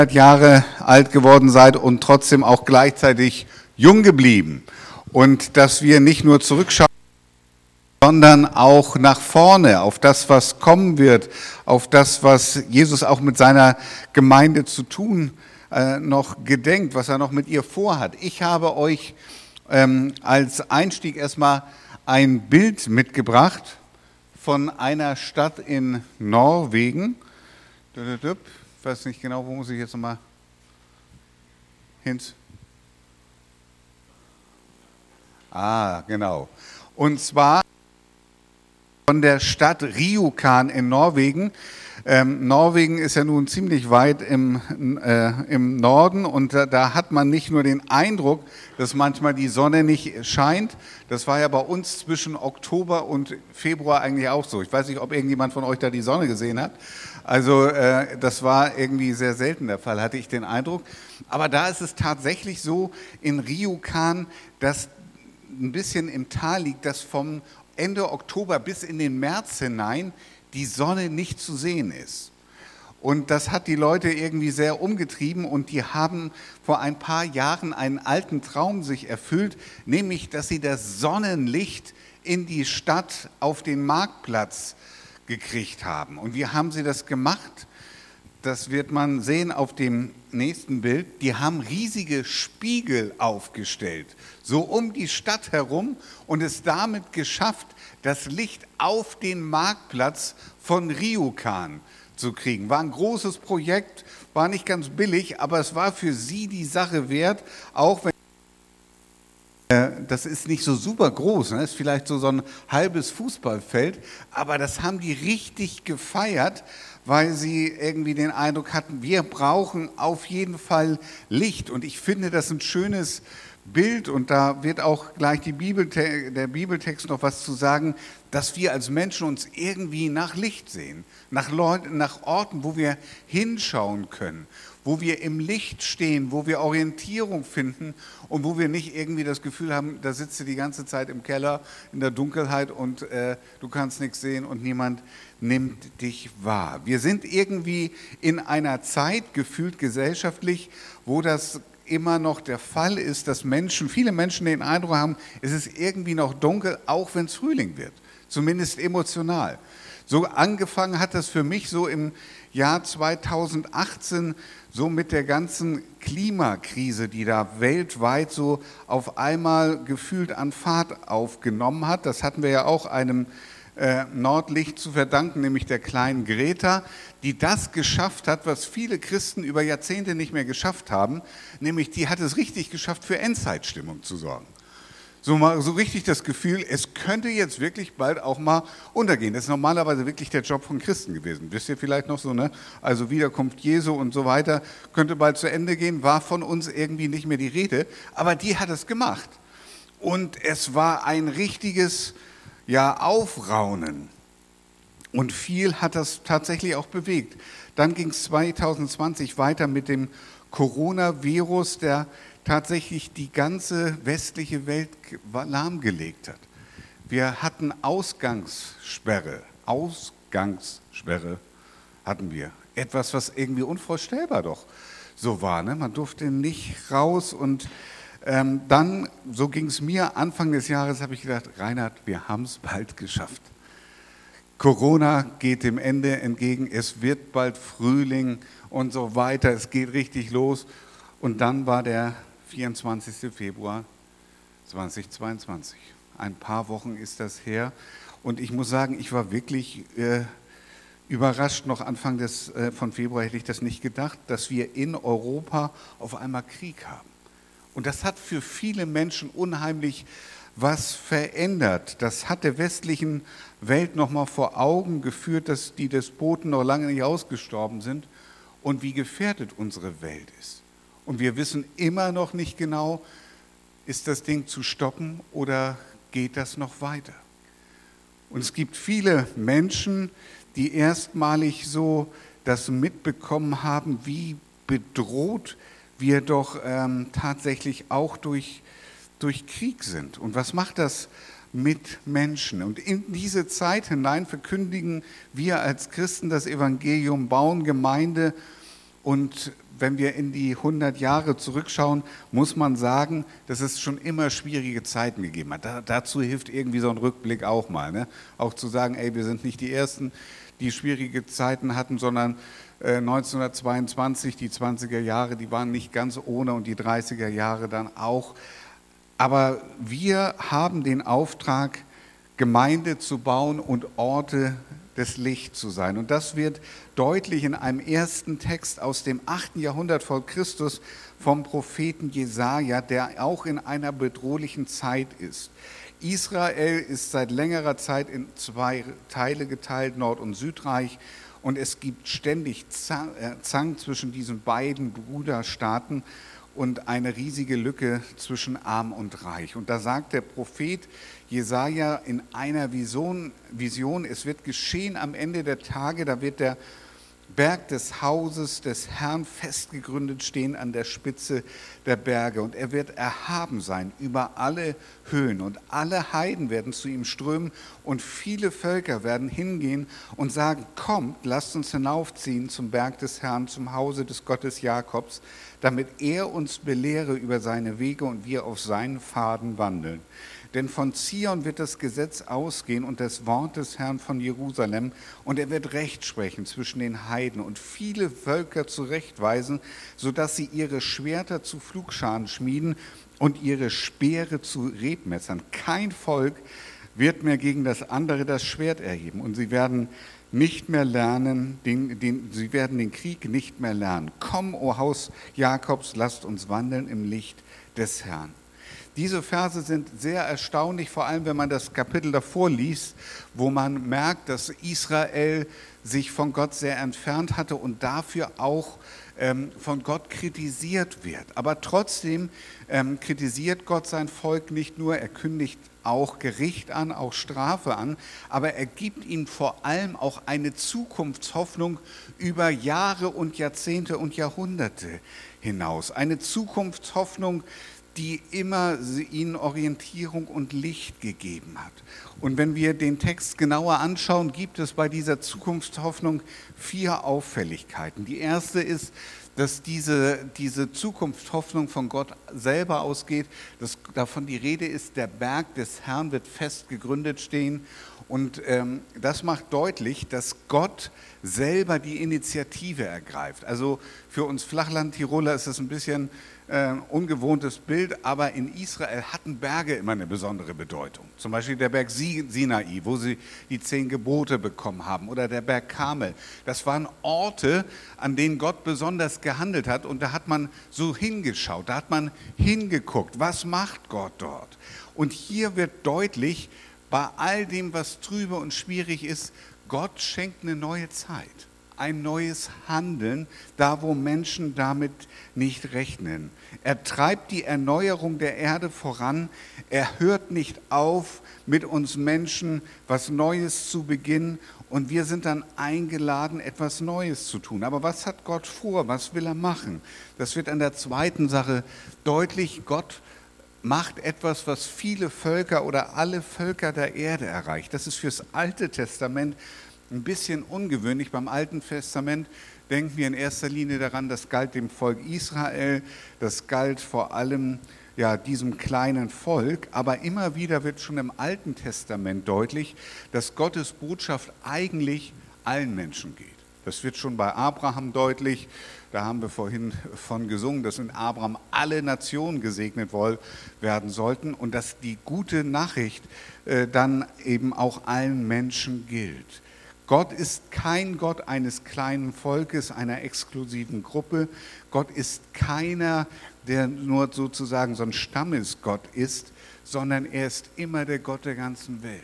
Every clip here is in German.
Jahre alt geworden seid und trotzdem auch gleichzeitig jung geblieben. Und dass wir nicht nur zurückschauen, sondern auch nach vorne auf das, was kommen wird, auf das, was Jesus auch mit seiner Gemeinde zu tun noch gedenkt, was er noch mit ihr vorhat. Ich habe euch als Einstieg erstmal ein Bild mitgebracht von einer Stadt in Norwegen. Ich weiß nicht genau, wo muss ich jetzt nochmal hin? Genau. Und zwar von der Stadt Rjukan in Norwegen. Norwegen ist ja nun ziemlich weit im Norden und da hat man nicht nur den Eindruck, dass manchmal die Sonne nicht scheint. Das war ja bei uns zwischen Oktober und Februar eigentlich auch so. Ich weiß nicht, ob irgendjemand von euch da die Sonne gesehen hat. Also das war irgendwie sehr selten der Fall, hatte ich den Eindruck. Aber da ist es tatsächlich so in Rjukan, dass ein bisschen im Tal liegt, dass vom Ende Oktober bis in den März hinein die Sonne nicht zu sehen ist. Und das hat die Leute irgendwie sehr umgetrieben und die haben vor ein paar Jahren einen alten Traum sich erfüllt, nämlich, dass sie das Sonnenlicht in die Stadt auf den Marktplatz gekriegt haben. Und wie haben sie das gemacht? Das wird man sehen auf dem nächsten Bild. Die haben riesige Spiegel aufgestellt, so um die Stadt herum und es damit geschafft, das Licht auf den Marktplatz von Rjukan zu kriegen. War ein großes Projekt, war nicht ganz billig, aber es war für sie die Sache wert, auch wenn das ist nicht so super groß, ne? Ist vielleicht so ein halbes Fußballfeld, aber das haben die richtig gefeiert, weil sie irgendwie den Eindruck hatten, wir brauchen auf jeden Fall Licht. Und ich finde das ein schönes Bild und da wird auch gleich der Bibeltext noch was zu sagen, dass wir als Menschen uns irgendwie nach Licht sehen, nach Orten, wo wir hinschauen können, wo wir im Licht stehen, wo wir Orientierung finden und wo wir nicht irgendwie das Gefühl haben, da sitzt du die ganze Zeit im Keller in der Dunkelheit und du kannst nichts sehen und niemand nimmt dich wahr. Wir sind irgendwie in einer Zeit, gefühlt gesellschaftlich, wo das immer noch der Fall ist, dass viele Menschen den Eindruck haben, es ist irgendwie noch dunkel, auch wenn es Frühling wird, zumindest emotional. So angefangen hat das für mich so im Jahr 2018, so mit der ganzen Klimakrise, die da weltweit so auf einmal gefühlt an Fahrt aufgenommen hat. Das hatten wir ja auch einem Nordlicht zu verdanken, nämlich der kleinen Greta, die das geschafft hat, was viele Christen über Jahrzehnte nicht mehr geschafft haben, nämlich die hat es richtig geschafft, für Endzeitstimmung zu sorgen. So richtig das Gefühl, es könnte jetzt wirklich bald auch mal untergehen. Das ist normalerweise wirklich der Job von Christen gewesen. Wisst ihr vielleicht noch so, ne? Also Wiederkunft Jesu und so weiter, könnte bald zu Ende gehen, war von uns irgendwie nicht mehr die Rede, aber die hat es gemacht. Und es war ein richtiges Aufraunen. Und viel hat das tatsächlich auch bewegt. Dann ging es 2020 weiter mit dem Coronavirus, der tatsächlich die ganze westliche Welt lahmgelegt hat. Wir hatten Ausgangssperre hatten wir. Etwas, was irgendwie unvorstellbar doch so war, ne? Man durfte nicht raus und dann, so ging es mir, Anfang des Jahres habe ich gedacht, Reinhard, wir haben es bald geschafft. Corona geht dem Ende entgegen, es wird bald Frühling und so weiter, es geht richtig los. Und dann war der 24. Februar 2022. Ein paar Wochen ist das her und ich muss sagen, ich war wirklich überrascht. Noch Anfang von Februar hätte ich das nicht gedacht, dass wir in Europa auf einmal Krieg haben. Und das hat für viele Menschen unheimlich was verändert. Das hat der westlichen Welt nochmal vor Augen geführt, dass die Despoten noch lange nicht ausgestorben sind und wie gefährdet unsere Welt ist. Und wir wissen immer noch nicht genau, ist das Ding zu stoppen oder geht das noch weiter? Und es gibt viele Menschen, die erstmalig so das mitbekommen haben, wie bedroht wir doch tatsächlich auch durch Krieg sind. Und was macht das mit Menschen? Und in diese Zeit hinein verkündigen wir als Christen das Evangelium, bauen Gemeinde Und wenn wir in die 100 Jahre zurückschauen, muss man sagen, dass es schon immer schwierige Zeiten gegeben hat. Dazu hilft irgendwie so ein Rückblick auch mal. Ne? Auch zu sagen, ey, wir sind nicht die Ersten, die schwierige Zeiten hatten, sondern 1922, die 20er Jahre, die waren nicht ganz ohne und die 30er Jahre dann auch. Aber wir haben den Auftrag, Gemeinde zu bauen und Orte des Lichts zu sein. Und das wird deutlich in einem ersten Text aus dem 8. Jahrhundert vor Christus vom Propheten Jesaja, der auch in einer bedrohlichen Zeit ist. Israel ist seit längerer Zeit in 2 Teile geteilt, Nord- und Südreich. Und es gibt ständig Zank zwischen diesen beiden Bruderstaaten und eine riesige Lücke zwischen Arm und Reich. Und da sagt der Prophet Jesaja in einer Vision, es wird geschehen am Ende der Tage, da wird der Berg des Hauses des Herrn festgegründet stehen an der Spitze der Berge. Und er wird erhaben sein über alle Höhen. Und alle Heiden werden zu ihm strömen. Und viele Völker werden hingehen und sagen, kommt, lasst uns hinaufziehen zum Berg des Herrn, zum Hause des Gottes Jakobs, damit er uns belehre über seine Wege und wir auf seinen Pfaden wandeln. Denn von Zion wird das Gesetz ausgehen und das Wort des Herrn von Jerusalem, und er wird Recht sprechen zwischen den Heiden und viele Völker zurechtweisen, sodass sie ihre Schwerter zu Pflugscharen schmieden und ihre Speere zu Rebmessern. Kein Volk wird mehr gegen das andere das Schwert erheben, und sie werden nicht mehr lernen, sie werden den Krieg nicht mehr lernen. Komm, o Haus Jakobs, lasst uns wandeln im Licht des Herrn. Diese Verse sind sehr erstaunlich, vor allem wenn man das Kapitel davor liest, wo man merkt, dass Israel sich von Gott sehr entfernt hatte und dafür auch von Gott kritisiert wird. Aber trotzdem kritisiert Gott sein Volk nicht nur, er kündigt auch Gericht an, auch Strafe an, aber er gibt ihnen vor allem auch eine Zukunftshoffnung über Jahre und Jahrzehnte und Jahrhunderte hinaus. Eine Zukunftshoffnung, die immer ihnen Orientierung und Licht gegeben hat. Und wenn wir den Text genauer anschauen, gibt es bei dieser Zukunftshoffnung 4 Auffälligkeiten. Die erste ist, dass diese Zukunftshoffnung von Gott selber ausgeht, dass davon die Rede ist, der Berg des Herrn wird fest gegründet stehen. Und das macht deutlich, dass Gott selber die Initiative ergreift. Also für uns Flachland-Tiroler ist es ein bisschen ungewohntes Bild, aber in Israel hatten Berge immer eine besondere Bedeutung. Zum Beispiel der Berg Sinai, wo sie die 10 Gebote bekommen haben, oder der Berg Karmel. Das waren Orte, an denen Gott besonders gehandelt hat, und da hat man so hingeschaut, da hat man hingeguckt, was macht Gott dort? Und hier wird deutlich, bei all dem, was trübe und schwierig ist, Gott schenkt eine neue Zeit. Ein neues Handeln, da wo Menschen damit nicht rechnen. Er treibt die Erneuerung der Erde voran. Er hört nicht auf, mit uns Menschen was Neues zu beginnen. Und wir sind dann eingeladen, etwas Neues zu tun. Aber was hat Gott vor? Was will er machen? Das wird an der zweiten Sache deutlich. Gott macht etwas, was viele Völker oder alle Völker der Erde erreicht. Das ist fürs Alte Testament ein bisschen ungewöhnlich. Beim Alten Testament denken wir in erster Linie daran, das galt dem Volk Israel, das galt vor allem diesem kleinen Volk. Aber immer wieder wird schon im Alten Testament deutlich, dass Gottes Botschaft eigentlich allen Menschen geht. Das wird schon bei Abraham deutlich. Da haben wir vorhin von gesungen, dass in Abraham alle Nationen gesegnet werden sollten und dass die gute Nachricht dann eben auch allen Menschen gilt. Gott ist kein Gott eines kleinen Volkes, einer exklusiven Gruppe. Gott ist keiner, der nur sozusagen so ein Stammesgott ist, sondern er ist immer der Gott der ganzen Welt.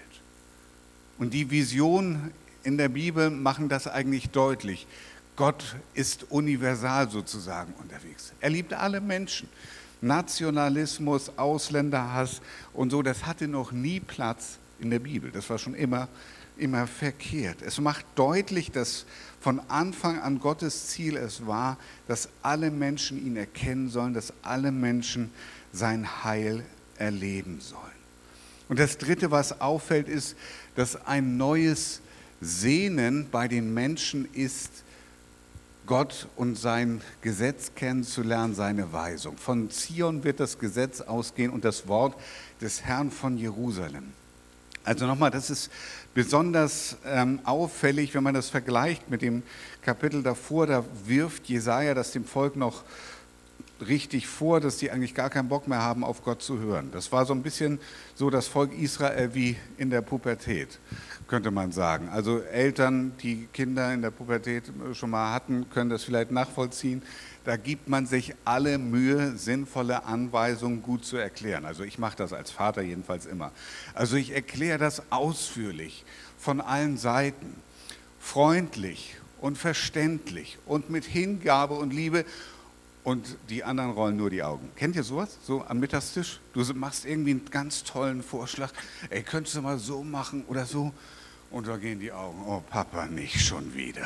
Und die Visionen in der Bibel machen das eigentlich deutlich. Gott ist universal sozusagen unterwegs. Er liebt alle Menschen. Nationalismus, Ausländerhass und so, das hatte noch nie Platz in der Bibel. Das war schon immer verkehrt. Es macht deutlich, dass von Anfang an Gottes Ziel es war, dass alle Menschen ihn erkennen sollen, dass alle Menschen sein Heil erleben sollen. Und das Dritte, was auffällt, ist, dass ein neues Sehnen bei den Menschen ist, Gott und sein Gesetz kennenzulernen, seine Weisung. Von Zion wird das Gesetz ausgehen und das Wort des Herrn von Jerusalem. Also nochmal, das ist besonders auffällig, wenn man das vergleicht mit dem Kapitel davor. Da wirft Jesaja das dem Volk noch richtig vor, dass die eigentlich gar keinen Bock mehr haben, auf Gott zu hören. Das war so ein bisschen so das Volk Israel wie in der Pubertät, könnte man sagen. Also Eltern, die Kinder in der Pubertät schon mal hatten, können das vielleicht nachvollziehen. Da gibt man sich alle Mühe, sinnvolle Anweisungen gut zu erklären. Also ich mache das als Vater jedenfalls immer. Also ich erkläre das ausführlich, von allen Seiten, freundlich und verständlich und mit Hingabe und Liebe. Und die anderen rollen nur die Augen. Kennt ihr sowas? So am Mittagstisch? Du machst irgendwie einen ganz tollen Vorschlag. Ey, könntest du mal so machen oder so? Und da gehen die Augen. Oh, Papa, nicht schon wieder.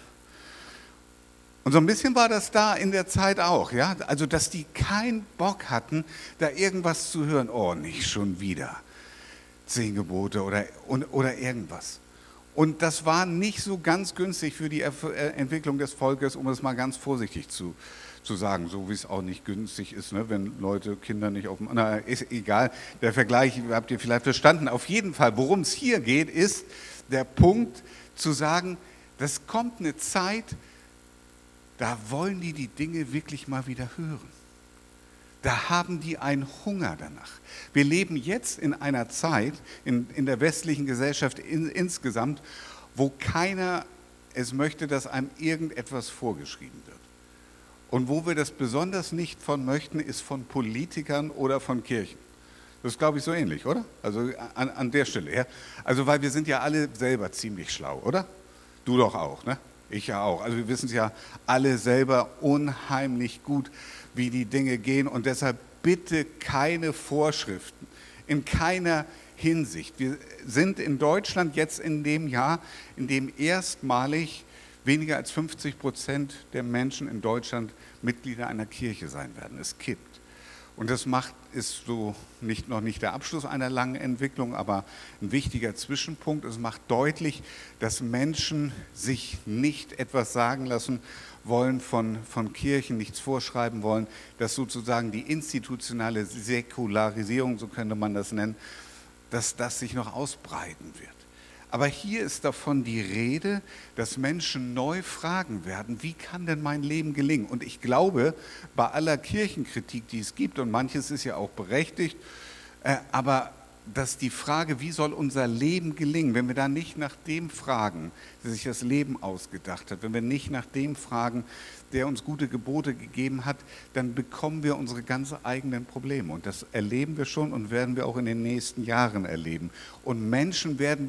Und so ein bisschen war das da in der Zeit auch. Ja? Also, dass die keinen Bock hatten, da irgendwas zu hören. Oh, nicht schon wieder. 10 Gebote oder irgendwas. Und das war nicht so ganz günstig für die Entwicklung des Volkes, um es mal ganz vorsichtig zu sagen, so wie es auch nicht günstig ist, ne, wenn Leute, Kinder nicht auf dem... Na, ist egal, der Vergleich habt ihr vielleicht verstanden. Auf jeden Fall, worum es hier geht, ist der Punkt zu sagen, das kommt eine Zeit, da wollen die Dinge wirklich mal wieder hören. Da haben die einen Hunger danach. Wir leben jetzt in einer Zeit, in der westlichen Gesellschaft insgesamt, wo keiner es möchte, dass einem irgendetwas vorgeschrieben wird. Und wo wir das besonders nicht von möchten, ist von Politikern oder von Kirchen. Das ist, glaube ich, so ähnlich, oder? Also an der Stelle. Ja? Also weil wir sind ja alle selber ziemlich schlau, oder? Du doch auch, ne? Ich ja auch. Also wir wissen es ja alle selber unheimlich gut, wie die Dinge gehen. Und deshalb bitte keine Vorschriften, in keiner Hinsicht. Wir sind in Deutschland jetzt in dem Jahr, in dem erstmalig weniger als 50% der Menschen in Deutschland Mitglieder einer Kirche sein werden. Es kippt. Und das ist so noch nicht der Abschluss einer langen Entwicklung, aber ein wichtiger Zwischenpunkt. Es macht deutlich, dass Menschen sich nicht etwas sagen lassen wollen von Kirchen, nichts vorschreiben wollen, dass sozusagen die institutionelle Säkularisierung, so könnte man das nennen, dass das sich noch ausbreiten wird. Aber hier ist davon die Rede, dass Menschen neu fragen werden, wie kann denn mein Leben gelingen? Und ich glaube, bei aller Kirchenkritik, die es gibt, und manches ist ja auch berechtigt, aber dass die Frage, wie soll unser Leben gelingen, wenn wir da nicht nach dem fragen, der sich das Leben ausgedacht hat, wenn wir nicht nach dem fragen, der uns gute Gebote gegeben hat, dann bekommen wir unsere ganz eigenen Probleme. Und das erleben wir schon und werden wir auch in den nächsten Jahren erleben. Und Menschen werden,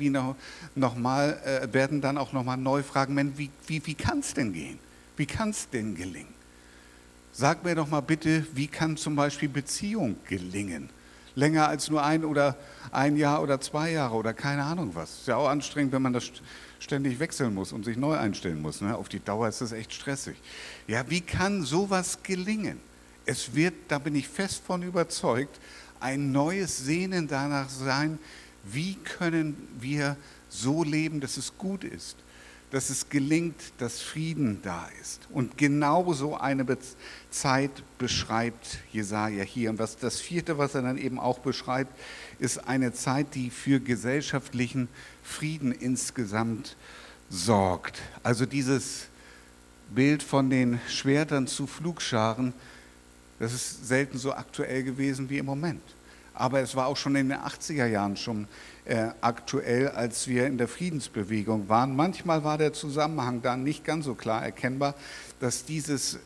werden dann auch nochmal neu fragen, wie kann es denn gehen? Wie kann es denn gelingen? Sag mir doch mal bitte, wie kann zum Beispiel Beziehung gelingen? Länger als nur ein Jahr oder 2 Jahre oder keine Ahnung was. Ist ja auch anstrengend, wenn man das ständig wechseln muss und sich neu einstellen muss. Ne? Auf die Dauer ist das echt stressig. Ja, wie kann sowas gelingen? Es wird, da bin ich fest von überzeugt, ein neues Sehnen danach sein, wie können wir so leben, dass es gut ist, dass es gelingt, dass Frieden da ist. Und genau so eine Zeit beschreibt Jesaja hier. Und das vierte, was er dann eben auch beschreibt, ist eine Zeit, die für gesellschaftlichen Frieden insgesamt sorgt. Also dieses Bild von den Schwertern zu Pflugscharen, das ist selten so aktuell gewesen wie im Moment. Aber es war auch schon in den 80er Jahren schon aktuell, als wir in der Friedensbewegung waren. Manchmal war der Zusammenhang da nicht ganz so klar erkennbar, dass dieses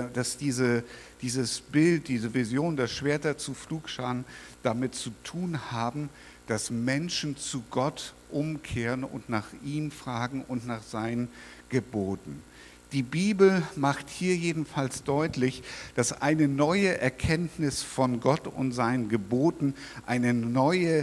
Bild, diese Vision der Schwerter zu Pflugscharen damit zu tun haben, dass Menschen zu Gott umkehren und nach ihm fragen und nach seinen Geboten. Die Bibel macht hier jedenfalls deutlich, dass eine neue Erkenntnis von Gott und seinen Geboten, eine neue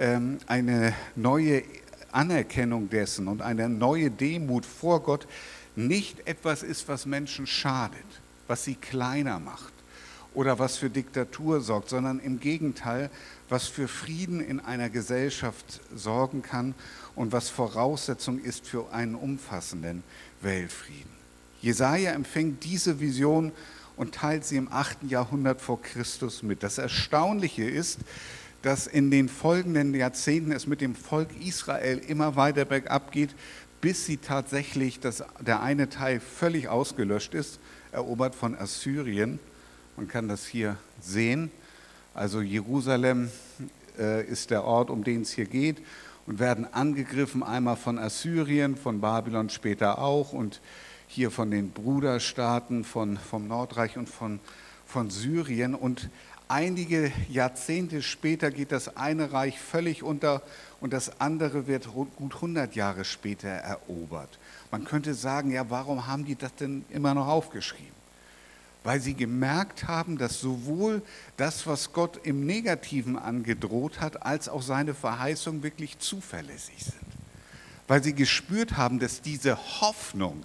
Anerkennung dessen und eine neue Demut vor Gott nicht etwas ist, was Menschen schadet, was sie kleiner macht oder was für Diktatur sorgt, sondern im Gegenteil, was für Frieden in einer Gesellschaft sorgen kann und was Voraussetzung ist für einen umfassenden Weltfrieden. Jesaja empfängt diese Vision und teilt sie im 8. Jahrhundert vor Christus mit. Das Erstaunliche ist, dass in den folgenden Jahrzehnten es mit dem Volk Israel immer weiter bergab geht, bis sie tatsächlich, der eine Teil völlig ausgelöscht ist, erobert von Assyrien. Man kann das hier sehen. Also Jerusalem ist der Ort, um den es hier geht, und werden angegriffen einmal von Assyrien, von Babylon später auch und hier von den Bruderstaaten vom Nordreich und von Syrien. Und einige Jahrzehnte später geht das eine Reich völlig unter und das andere wird gut 100 Jahre später erobert. Man könnte sagen, ja, warum haben die das denn immer noch aufgeschrieben? Weil sie gemerkt haben, dass sowohl das, was Gott im Negativen angedroht hat, als auch seine Verheißungen wirklich zuverlässig sind. Weil sie gespürt haben, dass diese Hoffnung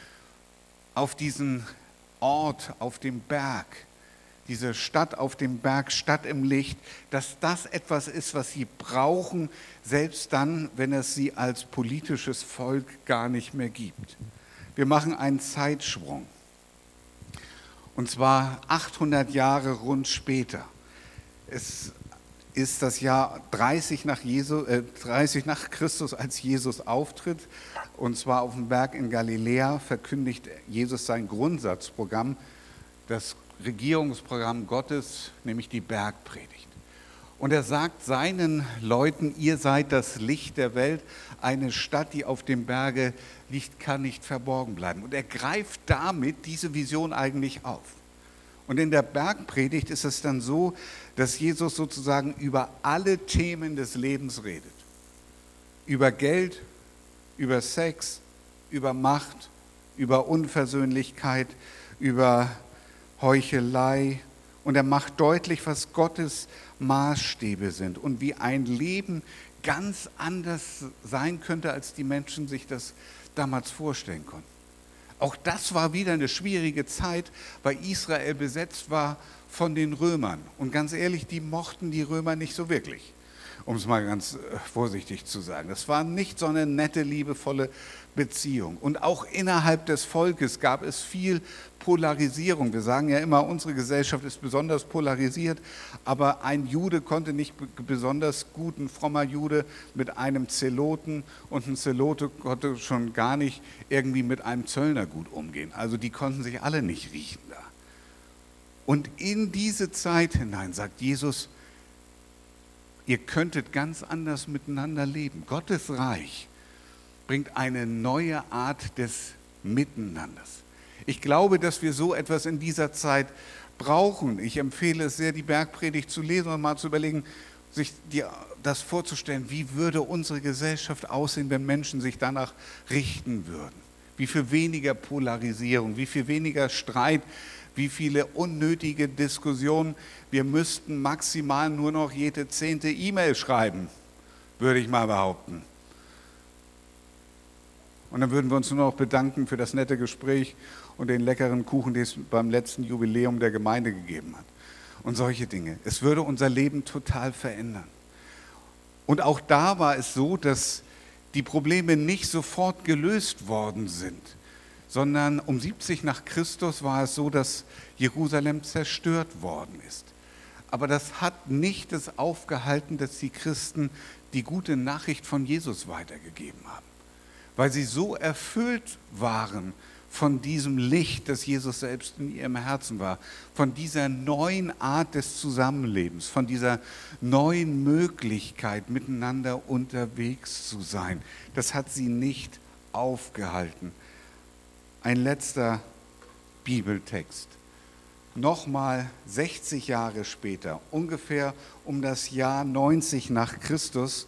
auf diesen Ort, auf dem Berg, diese Stadt auf dem Berg, Stadt im Licht, dass das etwas ist, was sie brauchen, selbst dann, wenn es sie als politisches Volk gar nicht mehr gibt. Wir machen einen Zeitsprung. Und zwar 800 Jahre rund später. Es ist das Jahr 30 nach Christus, als Jesus auftritt. Und zwar auf dem Berg in Galiläa verkündigt Jesus sein Grundsatzprogramm, das Regierungsprogramm Gottes, nämlich die Bergpredigt. Und er sagt seinen Leuten, ihr seid das Licht der Welt, eine Stadt, die auf dem Berge liegt, kann nicht verborgen bleiben. Und er greift damit diese Vision eigentlich auf. Und in der Bergpredigt ist es dann so, dass Jesus sozusagen über alle Themen des Lebens redet. Über Geld, über Sex, über Macht, über Unversöhnlichkeit, über Heuchelei. Und er macht deutlich, was Gottes Maßstäbe sind und wie ein Leben ganz anders sein könnte, als die Menschen sich das damals vorstellen konnten. Auch das war wieder eine schwierige Zeit, weil Israel besetzt war von den Römern. Und ganz ehrlich, die mochten die Römer nicht so wirklich, um es mal ganz vorsichtig zu sagen. Das war nicht so eine nette, liebevolle Beziehung. Und auch innerhalb des Volkes gab es viel Polarisierung. Wir sagen ja immer, unsere Gesellschaft ist besonders polarisiert, aber ein Jude konnte nicht besonders gut, ein frommer Jude mit einem Zeloten, und ein Zelote konnte schon gar nicht irgendwie mit einem Zöllner gut umgehen. Also die konnten sich alle nicht riechen da. Und in diese Zeit hinein sagt Jesus, ihr könntet ganz anders miteinander leben. Gottes Reich bringt eine neue Art des Miteinanders. Ich glaube, dass wir so etwas in dieser Zeit brauchen. Ich empfehle es sehr, die Bergpredigt zu lesen und mal zu überlegen, sich das vorzustellen, wie würde unsere Gesellschaft aussehen, wenn Menschen sich danach richten würden. Wie viel weniger Polarisierung, wie viel weniger Streit, wie viele unnötige Diskussionen. Wir müssten maximal nur noch jede 10. E-Mail schreiben, würde ich mal behaupten. Und dann würden wir uns nur noch bedanken für das nette Gespräch und den leckeren Kuchen, den es beim letzten Jubiläum der Gemeinde gegeben hat. Und solche Dinge. Es würde unser Leben total verändern. Und auch da war es so, dass die Probleme nicht sofort gelöst worden sind, sondern um 70 nach Christus war es so, dass Jerusalem zerstört worden ist. Aber das hat nicht das aufgehalten, dass die Christen die gute Nachricht von Jesus weitergegeben haben. Weil sie so erfüllt waren von diesem Licht, das Jesus selbst in ihrem Herzen war, von dieser neuen Art des Zusammenlebens, von dieser neuen Möglichkeit, miteinander unterwegs zu sein. Das hat sie nicht aufgehalten. Ein letzter Bibeltext. Nochmal 60 Jahre später, ungefähr um das Jahr 90 nach Christus,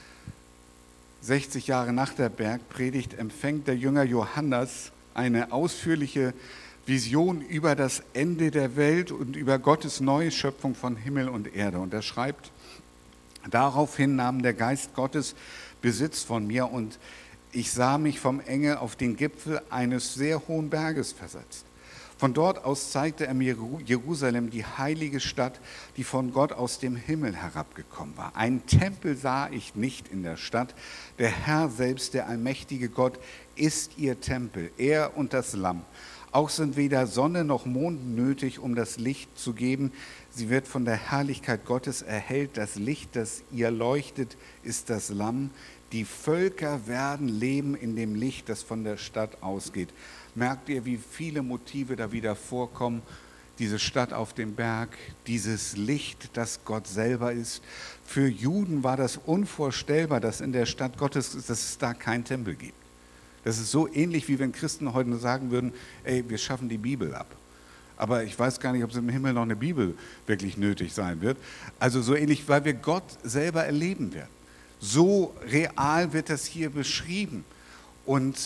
60 Jahre nach der Bergpredigt, empfängt der Jünger Johannes eine ausführliche Vision über das Ende der Welt und über Gottes neue Schöpfung von Himmel und Erde. Und er schreibt, daraufhin nahm der Geist Gottes Besitz von mir und ich sah mich vom Engel auf den Gipfel eines sehr hohen Berges versetzt. Von dort aus zeigte er mir Jerusalem, die heilige Stadt, die von Gott aus dem Himmel herabgekommen war. Einen Tempel sah ich nicht in der Stadt. Der Herr selbst, der allmächtige Gott, ist ihr Tempel, er und das Lamm. Auch sind weder Sonne noch Mond nötig, um das Licht zu geben. Sie wird von der Herrlichkeit Gottes erhellt. Das Licht, das ihr leuchtet, ist das Lamm. Die Völker werden leben in dem Licht, das von der Stadt ausgeht. Merkt ihr, wie viele Motive da wieder vorkommen? Diese Stadt auf dem Berg, dieses Licht, das Gott selber ist. Für Juden war das unvorstellbar, dass in der Stadt Gottes, dass es da keinen Tempel gibt. Das ist so ähnlich, wie wenn Christen heute sagen würden, ey, wir schaffen die Bibel ab. Aber ich weiß gar nicht, ob es im Himmel noch eine Bibel wirklich nötig sein wird. Also so ähnlich, weil wir Gott selber erleben werden. So real wird das hier beschrieben. Und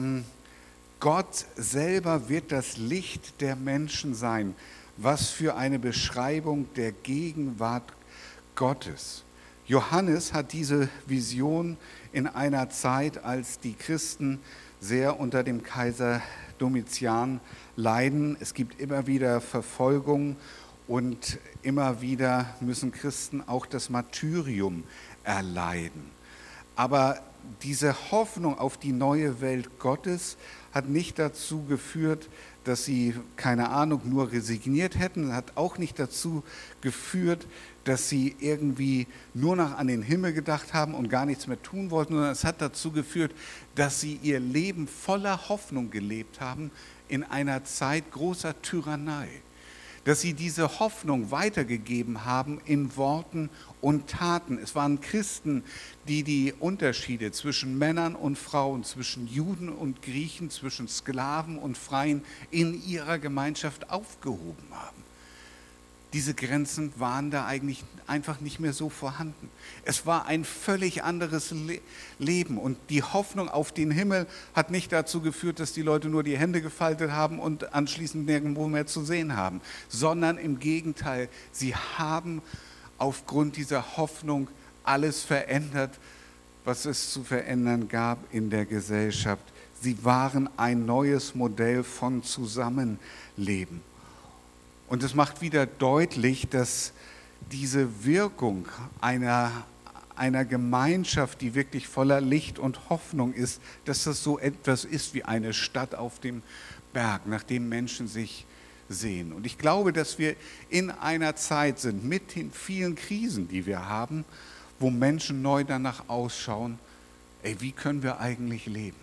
Gott selber wird das Licht der Menschen sein. Was für eine Beschreibung der Gegenwart Gottes. Johannes hat diese Vision in einer Zeit, als die Christen sehr unter dem Kaiser Domitian leiden. Es gibt immer wieder Verfolgung und immer wieder müssen Christen auch das Martyrium erleiden. Aber diese Hoffnung auf die neue Welt Gottes hat nicht dazu geführt, dass sie, keine Ahnung, nur resigniert hätten, hat auch nicht dazu geführt, dass sie irgendwie nur noch an den Himmel gedacht haben und gar nichts mehr tun wollten, sondern es hat dazu geführt, dass sie ihr Leben voller Hoffnung gelebt haben in einer Zeit großer Tyrannei. Dass sie diese Hoffnung weitergegeben haben in Worten und Taten. Es waren Christen, die die Unterschiede zwischen Männern und Frauen, zwischen Juden und Griechen, zwischen Sklaven und Freien in ihrer Gemeinschaft aufgehoben haben. Diese Grenzen waren da eigentlich einfach nicht mehr so vorhanden. Es war ein völlig anderes Leben und die Hoffnung auf den Himmel hat nicht dazu geführt, dass die Leute nur die Hände gefaltet haben und anschließend nirgendwo mehr zu sehen haben, sondern im Gegenteil, sie haben aufgrund dieser Hoffnung alles verändert, was es zu verändern gab in der Gesellschaft. Sie waren ein neues Modell von Zusammenleben. Und es macht wieder deutlich, dass diese Wirkung einer Gemeinschaft, die wirklich voller Licht und Hoffnung ist, dass das so etwas ist wie eine Stadt auf dem Berg, nach dem Menschen sich sehen. Und ich glaube, dass wir in einer Zeit sind, mit den vielen Krisen, die wir haben, wo Menschen neu danach ausschauen, ey, wie können wir eigentlich leben?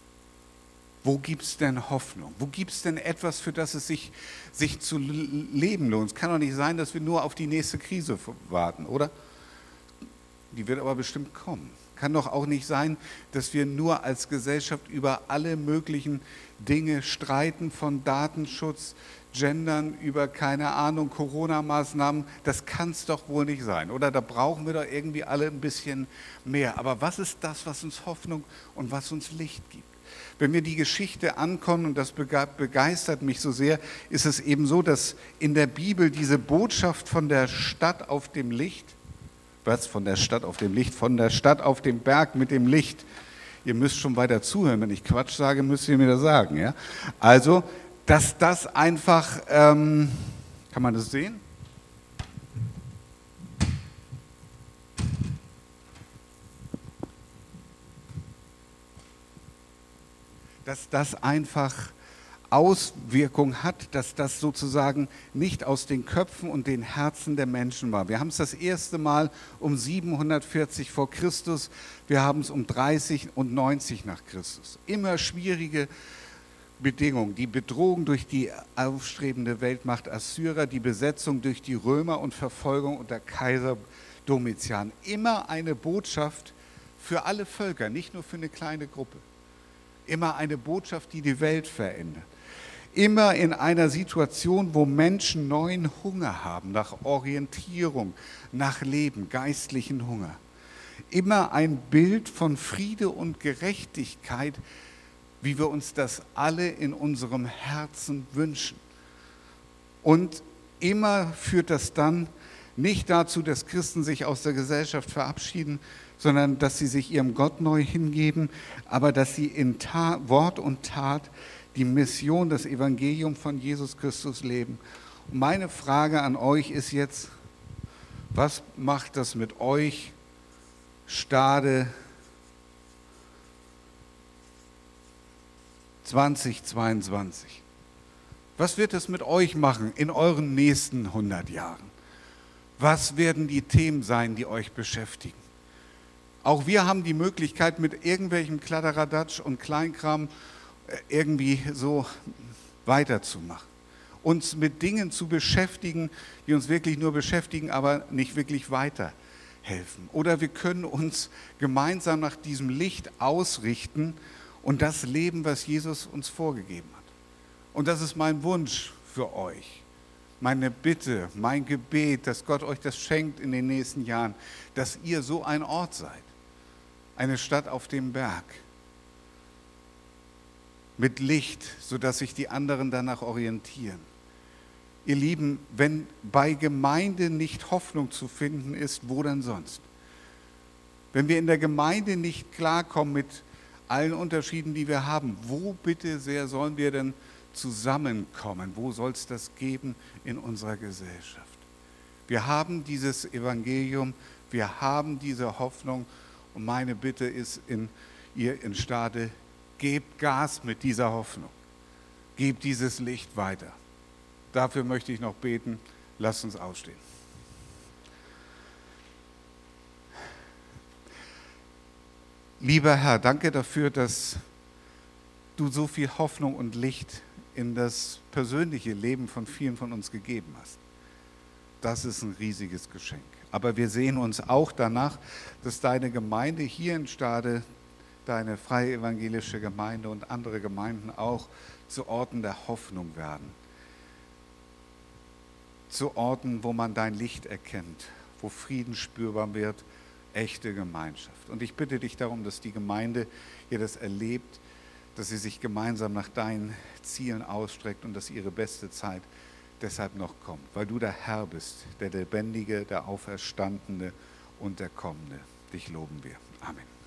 Wo gibt es denn Hoffnung? Wo gibt es denn etwas, für das es sich zu leben lohnt? Es kann doch nicht sein, dass wir nur auf die nächste Krise warten, oder? Die wird aber bestimmt kommen. Kann doch auch nicht sein, dass wir nur als Gesellschaft über alle möglichen Dinge streiten, von Datenschutz, Gendern, über, keine Ahnung, Corona-Maßnahmen. Das kann es doch wohl nicht sein, oder? Da brauchen wir doch irgendwie alle ein bisschen mehr. Aber was ist das, was uns Hoffnung und was uns Licht gibt? Wenn wir die Geschichte ankommen, und das begeistert mich so sehr, ist es eben so, dass in der Bibel diese Botschaft von der Stadt auf dem Licht, was von der Stadt auf dem Licht, von der Stadt auf dem Berg mit dem Licht, ihr müsst schon weiter zuhören, wenn ich Quatsch sage, müsst ihr mir das sagen. Ja? Also, dass das einfach, kann man das sehen? Dass das einfach Auswirkung hat, dass das sozusagen nicht aus den Köpfen und den Herzen der Menschen war. Wir haben es das erste Mal um 740 vor Christus, wir haben es um 30 und 90 nach Christus. Immer schwierige Bedingungen, die Bedrohung durch die aufstrebende Weltmacht Assyrer, die Besetzung durch die Römer und Verfolgung unter Kaiser Domitian. Immer eine Botschaft für alle Völker, nicht nur für eine kleine Gruppe. Immer eine Botschaft, die die Welt verändert. Immer in einer Situation, wo Menschen neuen Hunger haben, nach Orientierung, nach Leben, geistlichen Hunger. Immer ein Bild von Friede und Gerechtigkeit, wie wir uns das alle in unserem Herzen wünschen. Und immer führt das dann nicht dazu, dass Christen sich aus der Gesellschaft verabschieden, sondern dass sie sich ihrem Gott neu hingeben, aber dass sie in Wort und Tat die Mission, das Evangelium von Jesus Christus leben. Und meine Frage an euch ist jetzt, was macht das mit euch, Stade 2022? Was wird es mit euch machen in euren nächsten 100 Jahren? Was werden die Themen sein, die euch beschäftigen? Auch wir haben die Möglichkeit, mit irgendwelchem Kladderadatsch und Kleinkram irgendwie so weiterzumachen. Uns mit Dingen zu beschäftigen, die uns wirklich nur beschäftigen, aber nicht wirklich weiterhelfen. Oder wir können uns gemeinsam nach diesem Licht ausrichten und das leben, was Jesus uns vorgegeben hat. Und das ist mein Wunsch für euch. Meine Bitte, mein Gebet, dass Gott euch das schenkt in den nächsten Jahren, dass ihr so ein Ort seid. Eine Stadt auf dem Berg. Mit Licht, sodass sich die anderen danach orientieren. Ihr Lieben, wenn bei Gemeinde nicht Hoffnung zu finden ist, wo denn sonst? Wenn wir in der Gemeinde nicht klarkommen mit allen Unterschieden, die wir haben, wo bitte sehr sollen wir denn zusammenkommen? Wo soll es das geben in unserer Gesellschaft? Wir haben dieses Evangelium, wir haben diese Hoffnung und meine Bitte ist, ihr in Stade, gebt Gas mit dieser Hoffnung. Gebt dieses Licht weiter. Dafür möchte ich noch beten. Lasst uns aufstehen. Lieber Herr, danke dafür, dass du so viel Hoffnung und Licht in das persönliche Leben von vielen von uns gegeben hast. Das ist ein riesiges Geschenk. Aber wir sehen uns auch danach, dass deine Gemeinde hier in Stade, deine freie evangelische Gemeinde und andere Gemeinden auch zu Orten der Hoffnung werden. Zu Orten, wo man dein Licht erkennt, wo Frieden spürbar wird, echte Gemeinschaft. Und ich bitte dich darum, dass die Gemeinde hier das erlebt, dass sie sich gemeinsam nach deinen Zielen ausstreckt und dass ihre beste Zeit deshalb noch kommt, weil du der Herr bist, der Lebendige, der Auferstandene und der Kommende. Dich loben wir. Amen.